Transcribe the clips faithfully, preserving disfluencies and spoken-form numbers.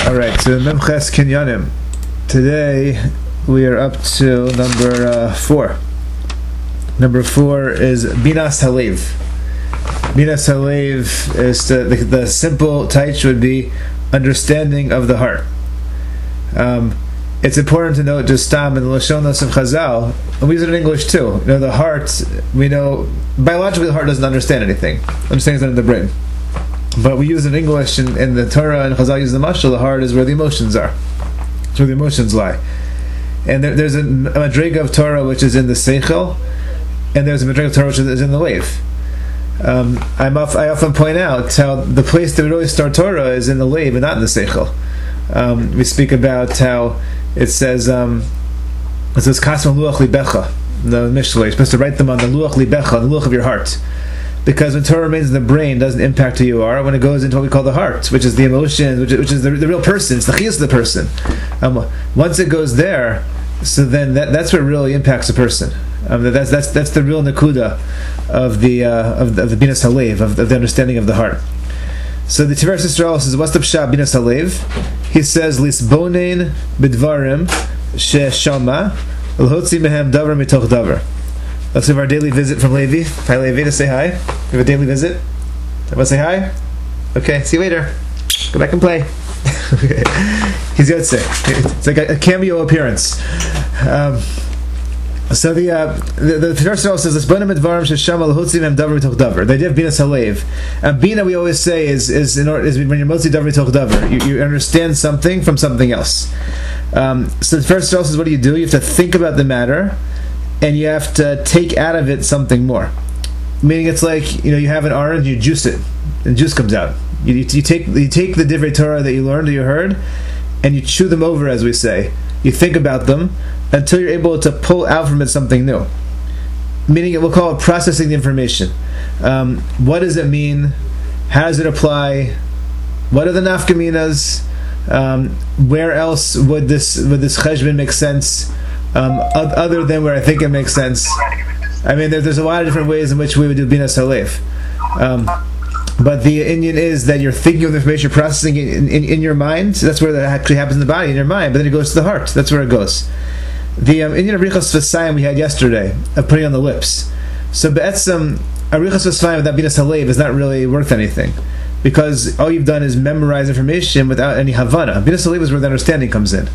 Alright, so Memches Kinyanim. Today we are up to number uh, four. Number four is Binas Halev. Binas Halev is the, the, the simple taich would be understanding of the heart. Um, it's important to note just tam in the Lashonos of Chazal, and we use it in English too. You know, the heart, we know, biologically the heart doesn't understand anything. Understands it in the brain. But we use it in English, and in the Torah and Chazal use the mashal, the heart is where the emotions are. It's where the emotions lie. And there, there's a, a madriga of Torah which is in the seichel, and there's a madriga of Torah which is in the leiv. Um, I'm off, I often point out how the place that we really start Torah is in the leiv and not in the seichel. Um, we speak about how it says, um, it says, Kasma luach libecha, the Mishnah, you're supposed to write them on the luach libecha, the luach of your heart. Because when Torah remains in the brain, it doesn't impact who you are. When it goes into what we call the heart, which is the emotion, which is, which is the, the real person, it's the chiyus of the person. Um, once it goes there, so then that, that's what really impacts a person. Um, that's that's that's the real nakuda of the uh, of the, of the binas halev, of, of the understanding of the heart. So the Tiferes Yisrael says, "What's the pshat binas halev?" He says, "Lisbonein b'dvarim sheshama l'hotzi mehem davar mitoch davar." Let's have our daily visit from Levi. Hi, Levi, to say hi. We have a daily visit. Everyone say hi? Okay, see you later. Go back and play. He's Yotze. It's like a, a cameo appearance. Um, so the uh, the, the first says, "This bana midvarim sheshama l'hotzi mehem davar mitoch davar." The idea of binas halev. And bina, we always say, is is in order, is when you're motzi davar mitoch davar. You you understand something from something else. Um, so the first says, what do you do? You have to think about the matter, and you have to take out of it something more. Meaning, it's like, you know, you have an orange, you juice it, and juice comes out. You, you, you take you take the divrei Torah that you learned or you heard, and you chew them over, as we say. You think about them until you're able to pull out from it something new. Meaning, we'll call it processing the information. Um, what does it mean? How does it apply? What are the nafkaminas? Um, where else would this would this cheshbon make sense? Um, other than where I think it makes sense. I mean, there, there's a lot of different ways in which we would do binas halev. Um, but the Indian is that you're thinking of the information, you're processing it in, in, in your mind. So that's where that actually happens in the body, in your mind. But then it goes to the heart. That's where it goes. The um, Indian arichas v'sayim we had yesterday, of putting on the lips. So be'etzem, arichas v'sayim without binas halev is not really worth anything. Because all you've done is memorize information without any havana. Binas halev is where the understanding comes in.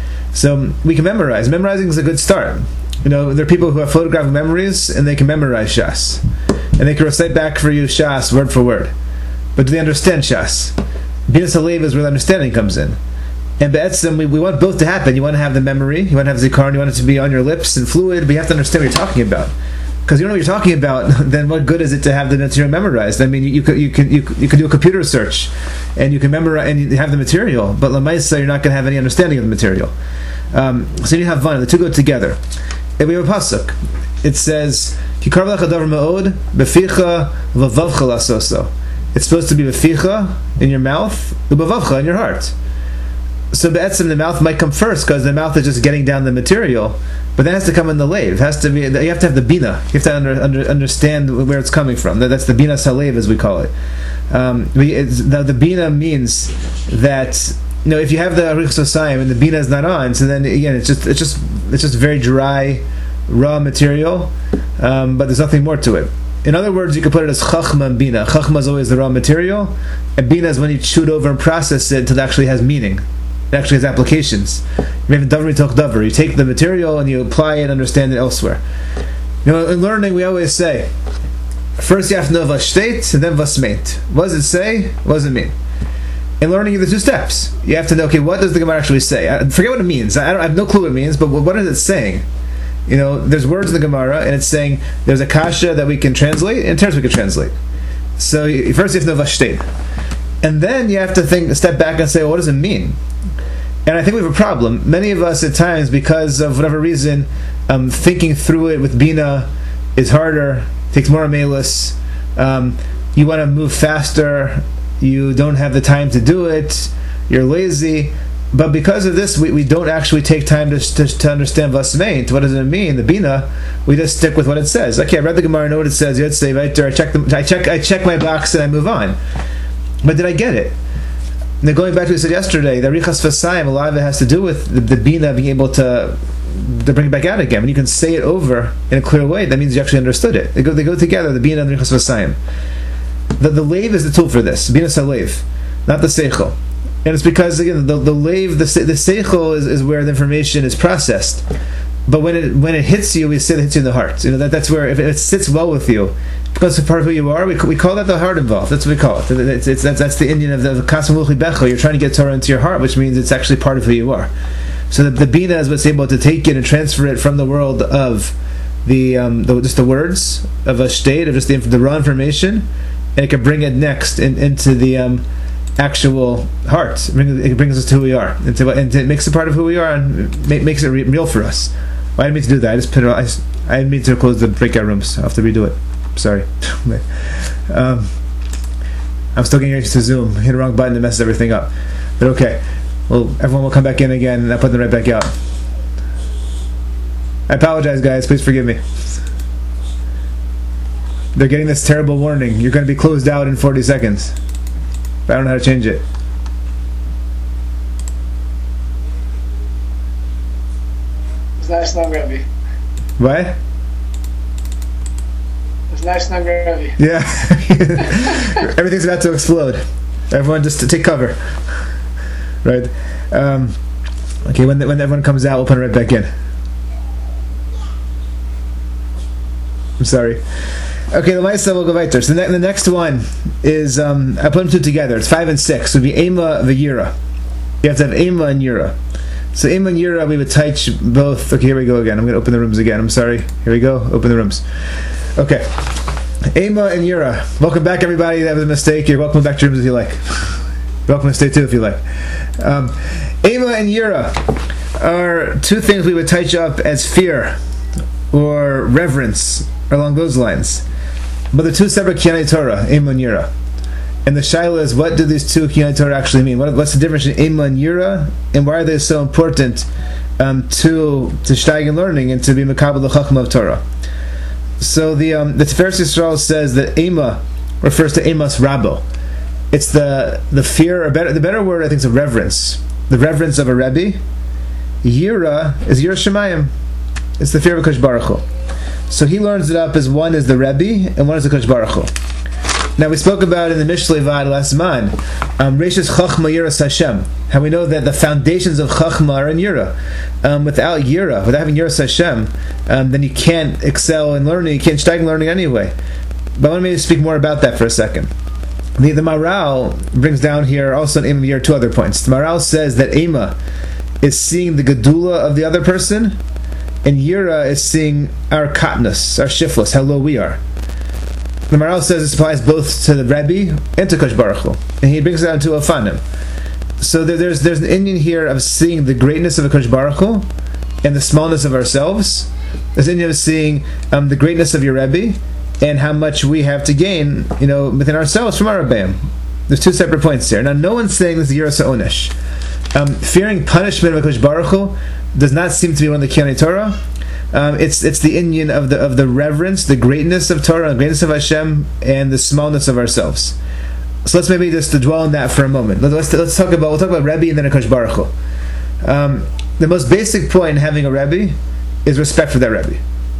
So we can memorize. Memorizing is a good start. You know, there are people who have photographic memories and they can memorize Shas. And they can recite back for you Shas word for word. But do they understand Shas? Binas halev is where the understanding comes in. And be'etzem, we, we want both to happen. You want to have the memory, you want to have zikaron, you want it to be on your lips and fluid, but you have to understand what you're talking about. Because you don't know what you're talking about, then what good is it to have the material memorized? I mean, you, you could you can you, you could do a computer search, and you can memorize and you have the material, but lamaisa you're not going to have any understanding of the material. Um, so you have one; the two go together. And we have a pasuk. It says, "Kikar v'lecha davar me'od beficha v'vavcha lasoso." It's supposed to be beficha in your mouth, ubavavcha in your heart. So be'etzem, the mouth might come first because the mouth is just getting down the material, but that has to come in the leiv. It has to be. You have to have the bina. You have to under, under, understand where it's coming from. That's the bina salev, as we call it. Um, the, the bina means that, you know, if you have the arichas v'sayim and the bina is not on, so then again it's just it's just it's just very dry, raw material, um, but there's nothing more to it. In other words, you could put it as chachma and bina. Chachma is always the raw material, and bina is when you chew it over and process it until it actually has meaning. It actually has applications. You have davar mitoch davar. You take the material and you apply it and understand it elsewhere. You know, in learning, we always say, first you have to know vashtet and then vasmet. What does it say? What does it mean? In learning, there's two steps. You have to know, okay, what does the Gemara actually say? I forget what it means. I, don't, I have no clue what it means, but what is it saying? You know, there's words in the Gemara, and it's saying there's a kasha that we can translate, and terms we can translate. So first you have to know vashtet. And then you have to think, step back and say, well, what does it mean? And I think we have a problem. Many of us at times, because of whatever reason, um, thinking through it with Bina is harder, takes more amelus. Um, you want to move faster, you don't have the time to do it, you're lazy. But because of this, we, we don't actually take time to to, to understand Vasmeint. What does it mean? The Bina, we just stick with what it says. Okay, I read the Gemara, I know what it says. Yotzei, right there. I check, the, I check, I check my box, and I move on. But did I get it? now going back to what we said yesterday, the Richas Vasayim, a lot of it has to do with the, the Bina being able to to bring it back out again. When you can say it over in a clear way, that means you actually understood it. They go they go together, the Bina and the Richas Vasayim. The, the Leiv is the tool for this, Bina Salev, not the Seichel. And it's because, again, the, the Leiv, the, the Seichel is, is where the information is processed. But when it when it hits you, we say that it hits you in the heart. You know, that, that's where, if it sits well with you, because it's part of who you are, we, we call that the heart involved. That's what we call it. It's, it's, that's, that's the Indian of the Kasam Luchi Becho. You're trying to get Torah into your heart, which means it's actually part of who you are. So the, the Bina is what's able to take it and transfer it from the world of the, um, the just the words of a state, of just the, the raw information, and it can bring it next in, into the um, actual heart. It brings, it brings us to who we are, and, to, and it makes it part of who we are, and make, makes it re- real for us. Well, I didn't mean to do that. I just put it. I, I didn't mean to close the breakout rooms. I'll have to redo it. Sorry. um, I'm still getting used to Zoom. Hit the wrong button and messes everything up. But okay. Well, everyone will come back in again, and I'll put them right back out. I apologize, guys. Please forgive me. They're getting this terrible warning. You're going to be closed out in forty seconds. But I don't know how to change it. It's nice now, Rebbe. What? It's nice now, Rebbe. Yeah. Everything's about to explode. Everyone just to take cover. Right? Um, okay, when the, when everyone comes out, we'll put it right back in. I'm sorry. Okay, the Maisa will go weiter. So the, the next one is, um, I put them two together. It's five and six. It would be Ema V'Yira. You have to have Ema and Yira. So Ema and Yira, we would touch both. Okay, here we go again. I'm going to open the rooms again. I'm sorry. Here we go. Open the rooms. Okay. Ema and Yira. Welcome back, everybody. That was a mistake. You're welcome back to rooms if you like. You're welcome to stay too if you like. Um, Ema and Yira are two things we would touch up as fear or reverence along those lines. But they're two separate Kiyanei Torah, Ema and Yira. And the shaila is, what do these two Kiyanei Torah actually mean? What, what's the difference in Ema and Yira, and why are they so important um, to to steig in learning and to be mekabel the Chachma of Torah? So the um, the Tiferes Yisrael says that Ema refers to Emas Rabbo. It's the the fear, or better, the better word I think is a reverence, the reverence of a Rebbe. Yira is Yira Shemayim. It's the fear of HaKadosh Baruch Hu. So he learns it up as one is the Rebbe and one is the HaKadosh Baruch Hu. Now we spoke about in the Mishlei Vad last month, um, Reishis Chachma Yiras Hashem. How we know that the foundations of Chachma are in Yira. Um, without Yira, without having Yiras Hashem, um, then you can't excel in learning. You can't steig in learning anyway. But I want me to speak more about that for a second. The, the Maral brings down here also in Ema Yira two other points. The Maral says that Ema is seeing the Gedula of the other person, and Yira is seeing our katnus, our shiflus, how low we are. The Maral says this applies both to the Rebbe and to Kosh Baruch Hu, and he brings it down to Afanim. So there, there's there's an Indian here of seeing the greatness of a Kosh Baruch Hu and the smallness of ourselves. There's an Indian of seeing um, the greatness of your Rebbe and how much we have to gain, you know, within ourselves from our Rebbeim. There's two separate points here. Now, no one's saying this is Yiras HaOnesh. Um, fearing punishment of a Kosh Baruch Hu does not seem to be one of the Kiyanei Torah. Um, it's it's the Indian of the of the reverence, the greatness of Torah, the greatness of Hashem, and the smallness of ourselves. So let's maybe just to dwell on that for a moment. Let's let's talk about we'll talk about Rebbe and then HaKadosh Baruch Hu. Um, the most basic point in having a Rebbe is respect for that Rebbe.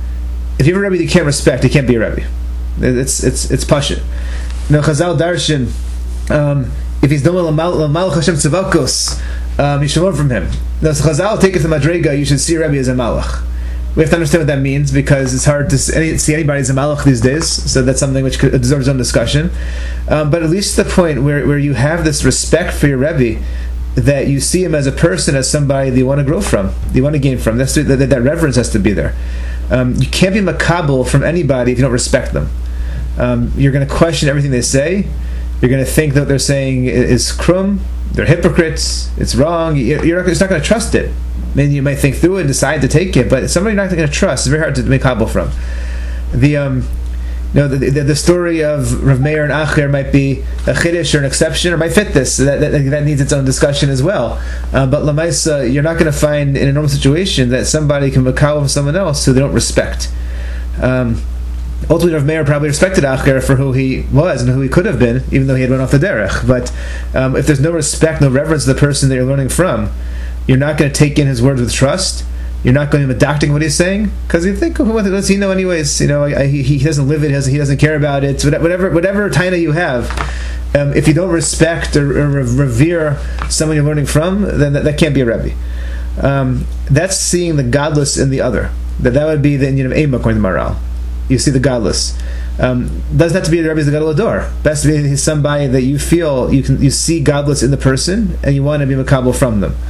If you have a Rebbe you can't respect, he can't be a Rebbe. It's it's it's pashut. You know, Chazal Darshan, um, if he's done Malach Hashem Tzavakos, um, you should learn from him. Now, so Chazal take it to Madrega, you should see Rebbe as a Malach. We have to understand what that means, because it's hard to see anybody as a Malach these days, so that's something which deserves its own discussion. Um, but at least the point where, where you have this respect for your Rebbe, that you see him as a person, as somebody that you want to grow from, that you want to gain from. That's, that, that reverence has to be there. Um, you can't be makabel from anybody if you don't respect them. Um, you're going to question everything they say. You're going to think that what they're saying is krum. They're hypocrites. It's wrong. You're not, it's not going to trust it. I mean, you might think through it and decide to take it, but somebody you're not going to trust is very hard to make kabel from. The um, you know, the, the, the story of Rav Meir and Acher might be a chiddush or an exception, or might fit this. That, that, that needs its own discussion as well. Uh, but Lamaisa, you're not going to find in a normal situation that somebody can make kabel from someone else who they don't respect. Um, Ultimately, Rav Meir probably respected Acher for who he was and who he could have been, even though he had run off the derech. But um, if there's no respect, no reverence to the person that you're learning from, you're not going to take in his words with trust. You're not going to be adopting what he's saying, because you think, oh, what does he know anyways? You know, I, he, he doesn't live it, he doesn't, he doesn't care about it. Whatever, whatever taina you have, um, if you don't respect or, or revere someone you're learning from, then that, that can't be a Rebbe. Um, that's seeing the godless in the other. That that would be the Indian of Ema, according to Maral. You see the godless. Um, doesn't have to be the Rebbe's the Gadol Ador. Best to be somebody that you feel you can you see godless in the person and you want to be makabel from them.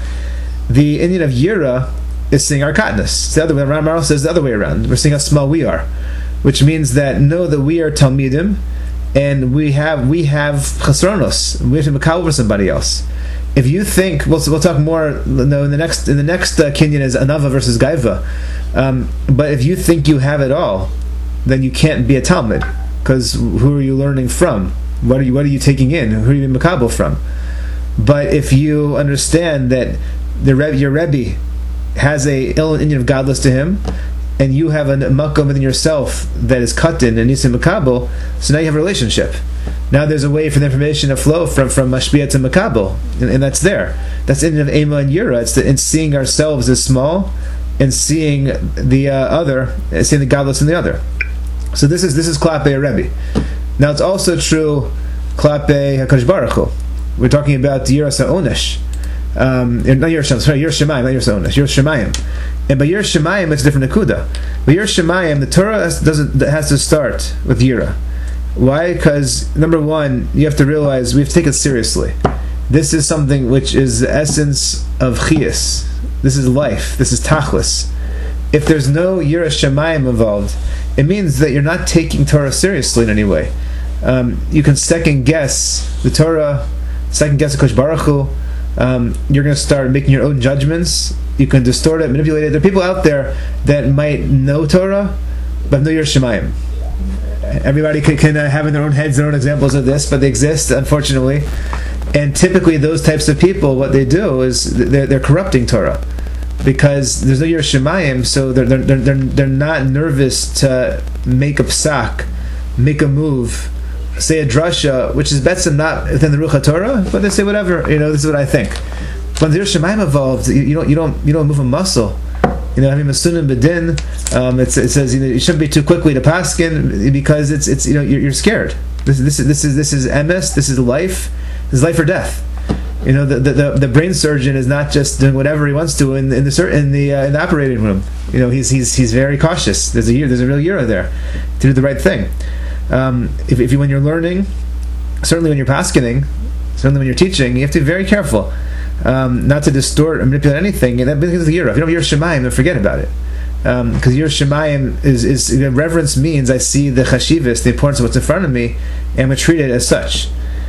The Indian of Yira is seeing our katnus. It's the other way around. Maral says the other way around. We're seeing how small we are, which means that know that we are talmidim, and we have we have chasronos. We have to be makabel for somebody else. If you think, we'll, we'll talk more. No, in the next in the next uh, kinyan is anava versus gaiva. Um, but if you think you have it all, then you can't be a talmid, because who are you learning from? What are you What are you taking in? Who are you being makabel from? But if you understand that the Rebbe, your Rebbe has a ill Indian of godless to him, and you have a makom within yourself that is cut in and needs to be makabel, so now you have a relationship. Now there's a way for the information to flow from from mashpia to makabel, and, and that's there. That's Indian of ema and yira. It's the, in seeing ourselves as small and seeing the uh, other, seeing the godless in the other. So this is this is klape Rebbe. Now it's also true klape Hakadosh Baruch Hu. We're talking about yiras ha'onesh. Um, not yiras, sorry, yiras shemayim, not yiras ha'onesh, yiras shemayim. And by yiras shemayim, it's a different nakuda. But yiras shemayim, the Torah has, doesn't has to start with yira. Why? Because number one, you have to realize we have to take it seriously. This is something which is the essence of chiyas. This is life. This is tachlis. If there's no yiras shemayim involved, it means that you're not taking Torah seriously in any way. Um, you can second guess the Torah, second guess the Kosh Baruch Hu. Um, you're going to start making your own judgments. You can distort it, manipulate it. There are people out there that might know Torah, but know yiras shemayim. Everybody can, can uh, have in their own heads their own examples of this, but they exist, unfortunately. And typically, those types of people, what they do is they're, they're corrupting Torah, because there's no yiras shemayim, so they're, they're they're they're not nervous to make a psak, make a move, say a drasha, which is betzim not within the Ruach HaTorah, but they say whatever, you know, this is what I think. When the yiras shemayim evolved, you, you don't you don't you don't move a muscle. You know, having a sunnah bedin, um, it says you know you shouldn't be too quickly to paskin, because it's it's you know you're, you're scared. This this is this is this is M S. This is life. This is life or death. You know, the, the the brain surgeon is not just doing whatever he wants to in the in the in the, uh, in the operating room. You know, he's he's he's very cautious. There's a there's a real euro there to do the right thing. Um, if if you when you're learning, certainly when you're paskening, certainly when you're teaching, you have to be very careful um, not to distort or manipulate anything. And that because of the euro. If you don't have yiras shemayim, then forget about it. Because um, yiras shemayim is is you know, reverence means I see the chashivas, the importance of what's in front of me, and I'm going to treat it as such.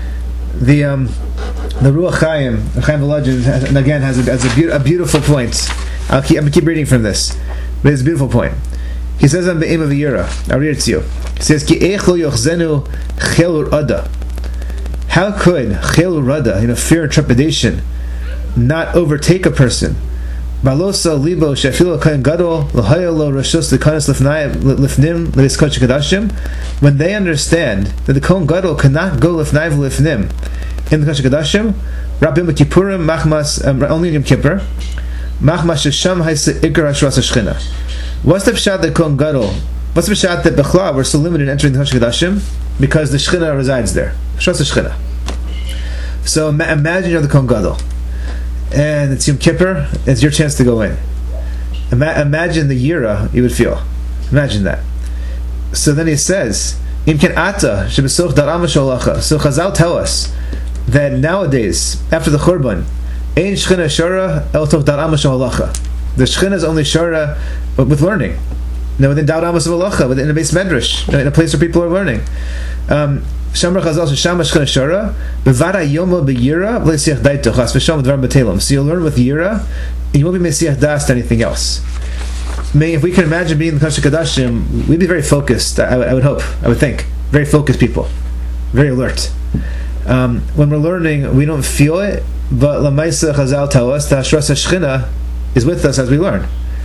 The um, the Ruach Chaim, the Chaim Volodin, and again has a, has a, be- a beautiful point. I'll keep I'm gonna keep reading from this, but it's a beautiful point. He says on the aim of the Yira. I'll read it to you. He says, "Ki eichel yochzenu chelur ada." How could chelur ada, you know, fear and trepidation, not overtake a person? Balosa libo shefilo kain gadol lahayalo rashos lekanis lifnim leiskach kadashim. When they understand that the kohen gadol cannot go lifnai lifnim in the Kodesh Kadashim, Rabbim Kippurim Machmas um, only in Yom Kippur, Machmas Shesham Haisa Ikar Hashras Hashchina. What's the pshat that kohen gadol? What's the pshat that Bechla we're so limited in entering the Kodesh Kadashim because the Shechina resides there? Hashras Hashchina. So imagine you're the kohen gadol, and it's Yom Kippur. It's your chance to go in. Ima- imagine the yira you would feel. Imagine that. So then he says, Im ken ata shebesoch dar amasholacha. So Chazal tell us that nowadays, after the Churban, ein shchina shara el toch dar amasholacha. The shchina is only shara with learning. Now within dar amasholacha, within a base medrash, in a place where people are learning. Um, Shamar Chazal shama shchina shara bevara yomo beyira v'leisiach daitoch as v'sham dvar b'telam. So you'll learn with yira, and you won't be mesiach das to anything else. I mean, if we can imagine being in the Kodesh Kadashim, we'd be very focused. I, I would hope, I would think, very focused people, very alert. Um, when we're learning, we don't feel it, but Lamaisa Chazal tell us that Hashras Hashchina is with us as we learn.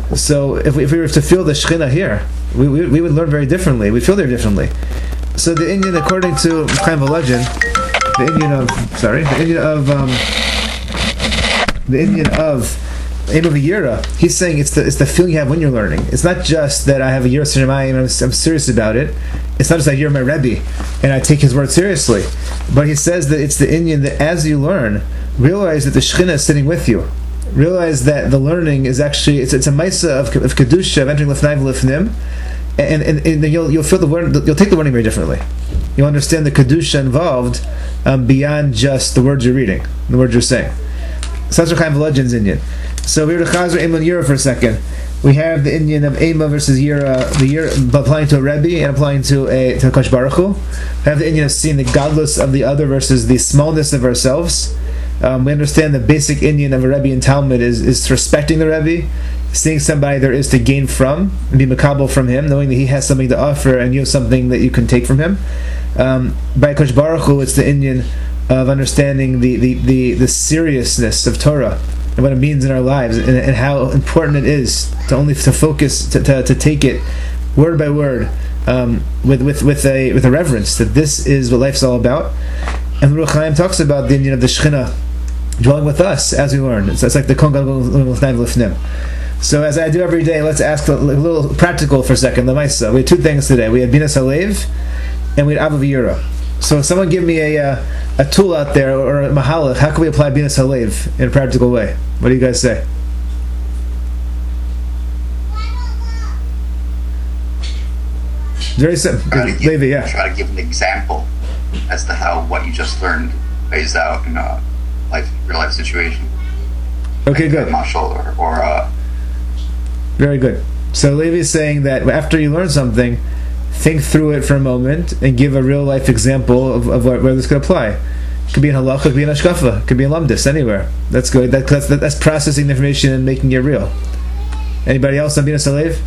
So if we, if we were to feel the Shekhinah here, we, we, we would learn very differently. We feel there differently. So the Indian, according to kind of a legend, the Indian of sorry, the Indian of um, the Indian of Aim of a Yira, he's saying it's the it's the feeling you have when you're learning. It's not just that I have a Yira Shemayim and I'm, I'm serious about it. It's not just that you're my Rebbe and I take his word seriously. But he says that it's the Indian that as you learn, realize that the Shekhinah is sitting with you. Realize that the learning is actually it's it's a Maisa of, of Kedusha, of entering Lefnai V'Lefnim, and, and and you'll you'll feel the word, you'll take the learning very differently. You'll understand the Kedusha involved um, beyond just the words you're reading, the words you're saying. So that's what kind of legends Indian. So we're to Chazar Eim and Yira for a second. We have the Indian of Eima versus Yira, the Yira applying to a Rebbe and applying to a to Kosh Baruch Hu. We have the Indian of seeing the godless of the other versus the smallness of ourselves. Um, we understand the basic Indian of a Rebbe in Talmud is, is respecting the Rebbe, seeing somebody there is to gain from, and be makabel from him, knowing that he has something to offer and you have something that you can take from him. Um, by Kosh Baruch Hu, it's the Indian of understanding the, the, the, the seriousness of Torah and what it means in our lives, and, and how important it is to only to focus to, to, to take it word by word um, with with with a with a reverence that this is what life's all about. And Ruach Chaim talks about the Indian of the Shekhinah dwelling with us as we learn. It's, it's like the Kon Gadol L'Fnai V'Lefnim. So as I do every day, let's ask a little practical for a second. Lamaisa, we had two things today. We had Binas Halev and we had Ava V'Yira. So someone give me a uh, a tool out there or a mahalach. How can we apply Binas Halev in a practical way? What do you guys say? Very simple. Try to, give, Levi, yeah. try to give an example as to how what you just learned plays out in a life, real life situation. Okay, like good. A mashal or, or a... Very good. So Levi is saying that after you learn something, think through it for a moment and give a real life example of, of where, where this could apply. It could be in halacha, it could be in ashkafa, it could be in lamdis, anywhere. That's good. That, that's, that's processing the information and making it real. Anybody else on Binas Halev?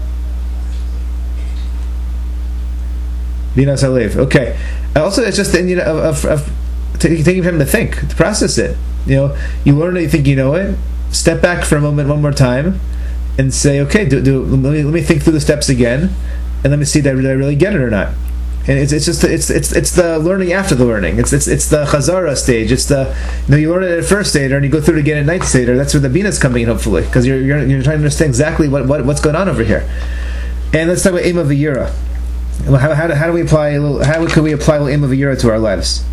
Binas Halev. Okay. Also, it's just the Indian of, of, of taking time to think, to process it. You know, you learn it, you think you know it. Step back for a moment, one more time, and say, okay, do, do let me let me think through the steps again, and let me see that I really get it or not. And it's it's just it's it's it's the learning after the learning. It's it's it's the chazara stage. It's the you know you learn it at first seder and you go through it again at ninth seder. That's where the bina is coming in, hopefully, because you're, you're you're trying to understand exactly what, what what's going on over here. And let's talk about aim of a yira. How how do, how do we apply a little? How could we apply a little aim of a yira to our lives?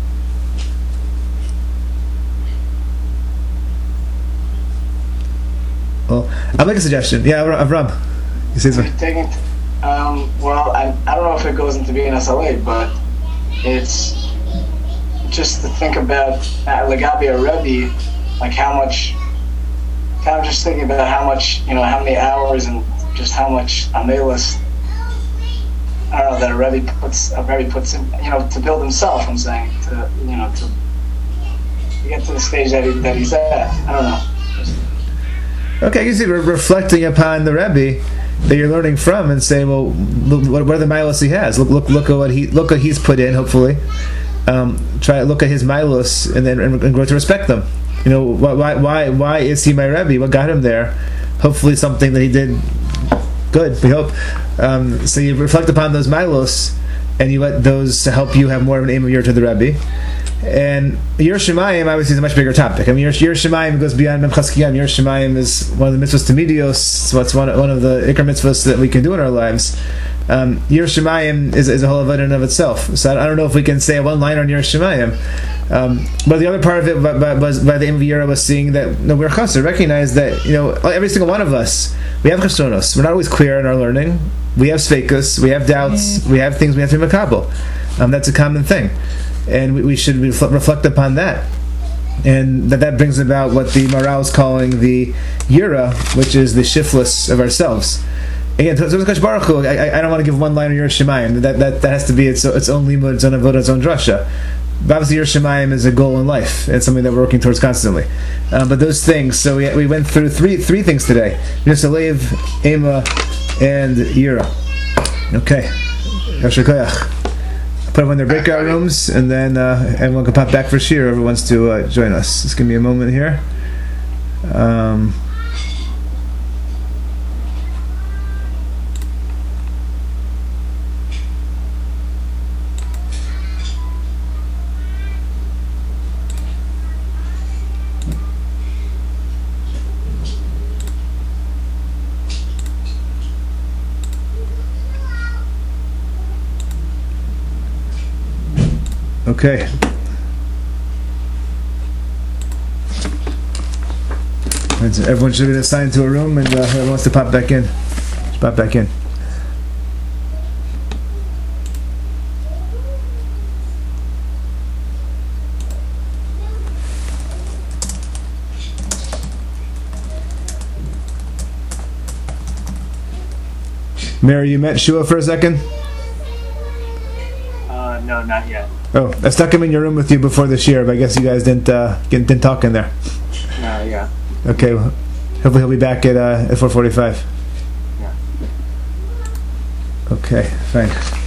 Well, I'll make a suggestion. Yeah, Avram, you say something. Taking, um, well, I, I don't know if it goes into being S L A, but it's just to think about uh, Legabi or Rebbe, like how much, kind of just thinking about how much, you know, how many hours and just how much Amelis, I don't know, that a Rebbe puts, a Rebbe puts in, you know, to build himself, I'm saying, to, you know, to, to get to the stage that, he, that he's at. I don't know. Just, okay, you see, we're reflecting upon the Rebbe that you're learning from, and say, well, look, what, what are the milos he has? Look, look, look at what he, look what he's put in. Hopefully, um, try look at his milos, and then and, and grow to respect them. You know, why, why, why is he my Rebbe? What got him there? Hopefully, something that he did good. We hope. Um, so you reflect upon those milos, and you let those help you have more of an aim of year to the Rebbe. And Yer Shemayim obviously is a much bigger topic. I mean, Yer Shemayim goes beyond Mem Chaskiyam. Yer Shemayim is one of the mitzvahs to midios. So it's one one of the ikar mitzvahs that we can do in our lives. Um, Yer Shemayim is, is a whole event in and of itself. So I, I don't know if we can say one line on Yer Shemayim. Um, but the other part of it, by, by, was by the aim of Yira, was seeing that no, we're chasser. Recognize that you know every single one of us, we have chesronos. We're not always clear in our learning. We have sveikus. We have doubts. We have things we have to be makabel. Um, that's a common thing. And we, we should reflect, reflect upon that, and that that brings about what the Maral is calling the Yira, which is the shiftless of ourselves. Again, so Kosh Baruch Hu, I, I don't want to give one line on Yer Shemayim. That, that that has to be its its own limud, its own avodah, its own drasha. But obviously, Yer Shemayim is a goal in life. It's something that we're working towards constantly. Um, but those things. So we we went through three three things today: Yisalev, Ema, and Yira. Okay. Yasher koyach. Put them in their breakout rooms, and then uh, everyone can pop back for shir. Whoever wants to uh, join us. Just give me a moment here. Um, Okay. And so everyone should be assigned to a room, and uh, whoever wants to pop back in, just pop back in. Mary, you met Shua for a second? Uh, no, not yet. Oh, I stuck him in your room with you before this year, but I guess you guys didn't uh, get, didn't talk in there. No, yeah. Okay, well, hopefully he'll be back at uh, at four forty-five. Yeah. Okay, fine.